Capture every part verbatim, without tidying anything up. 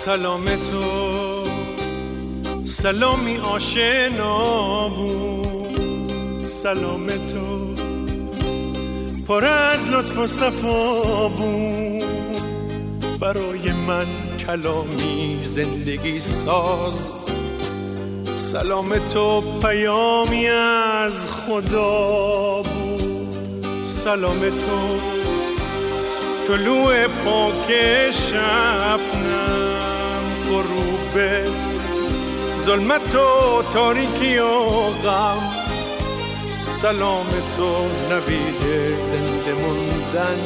سلام تو سلامی آشنا بود، سلام تو پر از لطف و صفا بود، برای من کلامی زندگی ساز. سلام تو پیامی از خدا بود، سلام تو طلوع پاک شبنم، غروب ظلمت و تاریکی و غم. سلام تو نوید زنده موندن،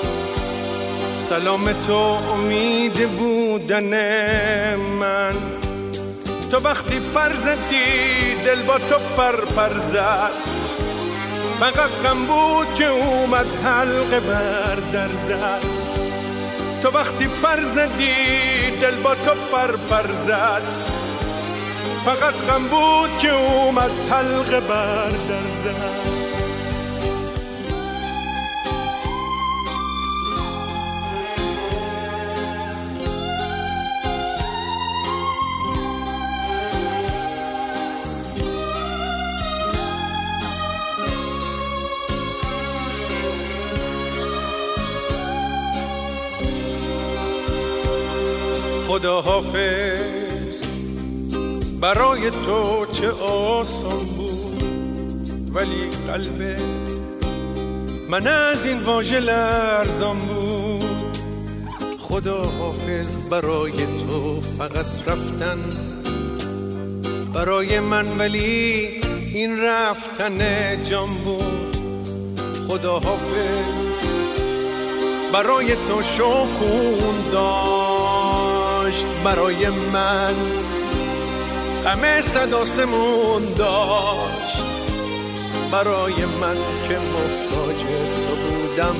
سلام تو امید بودن من. تو وقتی پر زدی دل با تو پر پر زد، فقط غم بود که اومد حلقه بر در زد. تو وقتی پر زدی دل با تو پر پر زد، فقط غم بود که اومد حلقه بر در زد. خدا حافظ برای تو چه آسان بود، ولی قلب من از این واژه لرزان بود. خدا حافظ برای تو فقط رفتن برای من، ولی این رفتن جان بود. خدا حافظ برای تو شکون داشت، برای من غم صد آسمون داشت. برای من که محتاج تو بودم،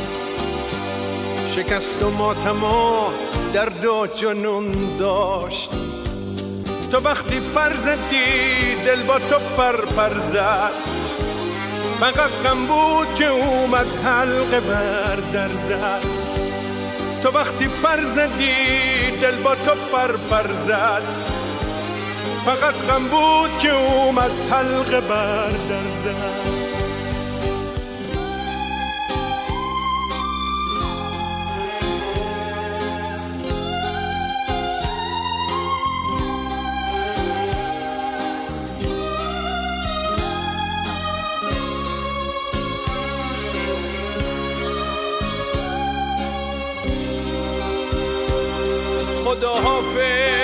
شکست و ماتم و درد و جنون داشت. تو وقتی پر زدی دل با تو پر پر زد، فقط غم بود که اومد حلقه بر در زد. تو وقتی پر زدی دل با تو پر پر زد، فقط غم بود که اومد حلقه بر در زد. خدا حافظ